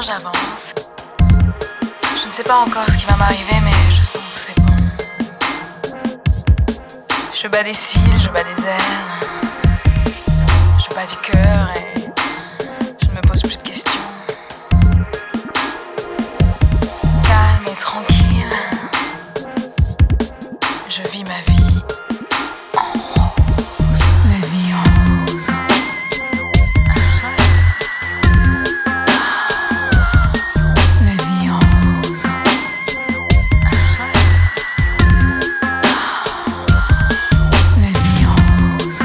maintenant j'avance. Je ne sais pas encore ce qui va m'arriver, mais je sens que c'est bon. Je bats des cils, je bats des ailes, je bats du cœur et je ne me pose plus de questions. Calme et tranquille, je vis ma vie en rose. La vie en rose. La vie en rose. La vie en rose.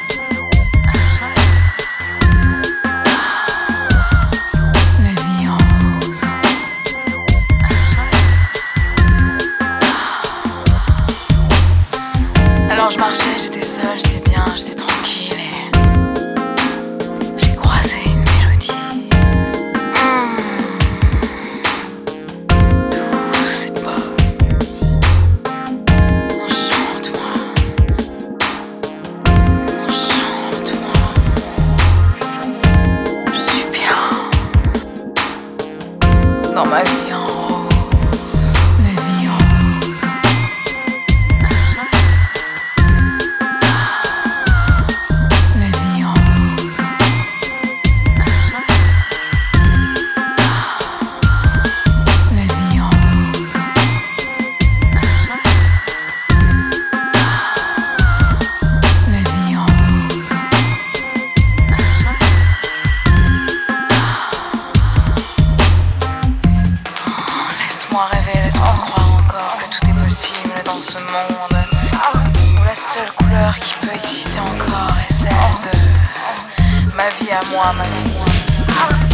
La vie en rose. Alors je marchais, j'étais seule, j'étais bien, j'étais tranquille et j'ai croisé une mélodie. Douce et pop. Enchante-moi. Enchante-moi. Je suis bien dans ma vie en rose. La vie en rose. La vie en rose. La vie en rose. La vie en rose. Laisse-moi rêver, laisse-moi croire encore que tout est possible dans ce monde où la seule couleur qui peut exister encore est celle de ma vie à moi, ma vie.